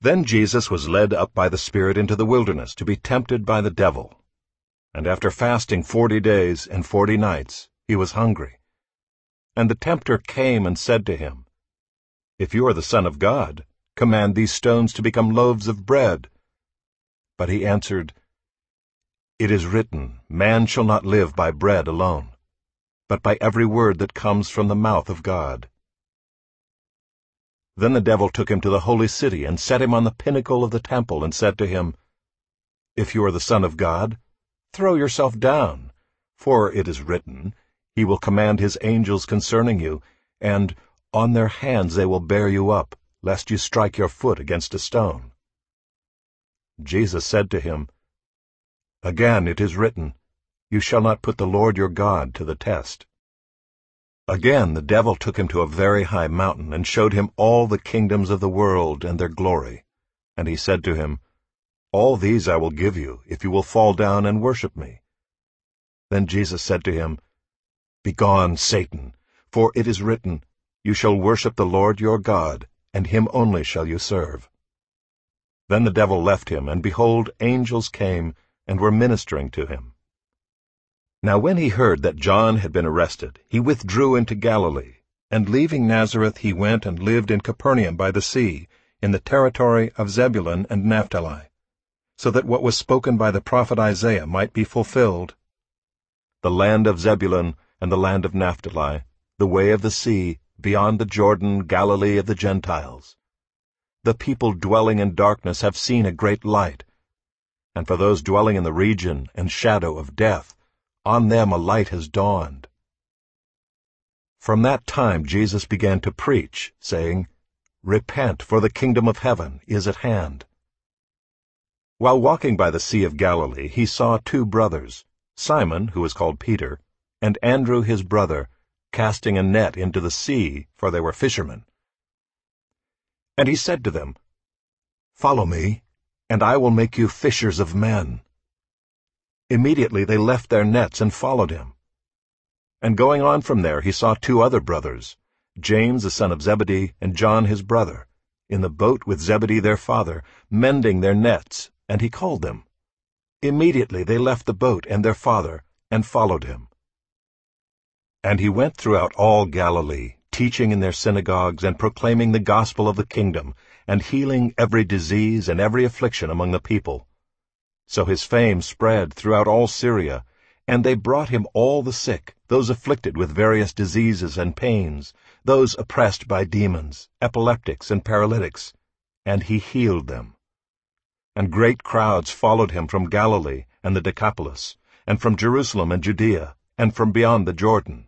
Then Jesus was led up by the Spirit into the wilderness to be tempted by the devil. And after fasting 40 days and 40 nights, he was hungry. And the tempter came and said to him, "If you are the Son of God, command these stones to become loaves of bread." But he answered, "It is written, man shall not live by bread alone, but by every word that comes from the mouth of God." Then the devil took him to the holy city and set him on the pinnacle of the temple and said to him, "If you are the Son of God, throw yourself down, for it is written, He will command His angels concerning you, and on their hands they will bear you up, lest you strike your foot against a stone." Jesus said to him, "Again it is written, You shall not put the Lord your God to the test." Again the devil took him to a very high mountain and showed him all the kingdoms of the world and their glory. And he said to him, "All these I will give you, if you will fall down and worship me." Then Jesus said to him, "Begone, Satan, for it is written, You shall worship the Lord your God, and Him only shall you serve." Then the devil left him, and behold, angels came and were ministering to him. Now when he heard that John had been arrested, he withdrew into Galilee, and leaving Nazareth he went and lived in Capernaum by the sea, in the territory of Zebulun and Naphtali, so that what was spoken by the prophet Isaiah might be fulfilled: "The land of Zebulun and the land of Naphtali, the way of the sea, beyond the Jordan, Galilee of the Gentiles. The people dwelling in darkness have seen a great light, and for those dwelling in the region and shadow of death, on them a light has dawned." From that time Jesus began to preach, saying, "Repent, for the kingdom of heaven is at hand." While walking by the Sea of Galilee, he saw 2 brothers, Simon, who was called Peter, and Andrew his brother, casting a net into the sea, for they were fishermen. And he said to them, "Follow me, and I will make you fishers of men." Immediately they left their nets and followed him. And going on from there he saw 2 other brothers, James the son of Zebedee and John his brother, in the boat with Zebedee their father, mending their nets, and he called them. Immediately they left the boat and their father, and followed him. And he went throughout all Galilee, teaching in their synagogues and proclaiming the gospel of the kingdom, and healing every disease and every affliction among the people. So his fame spread throughout all Syria, and they brought him all the sick, those afflicted with various diseases and pains, those oppressed by demons, epileptics and paralytics, and he healed them. And great crowds followed him from Galilee and the Decapolis, and from Jerusalem and Judea, and from beyond the Jordan.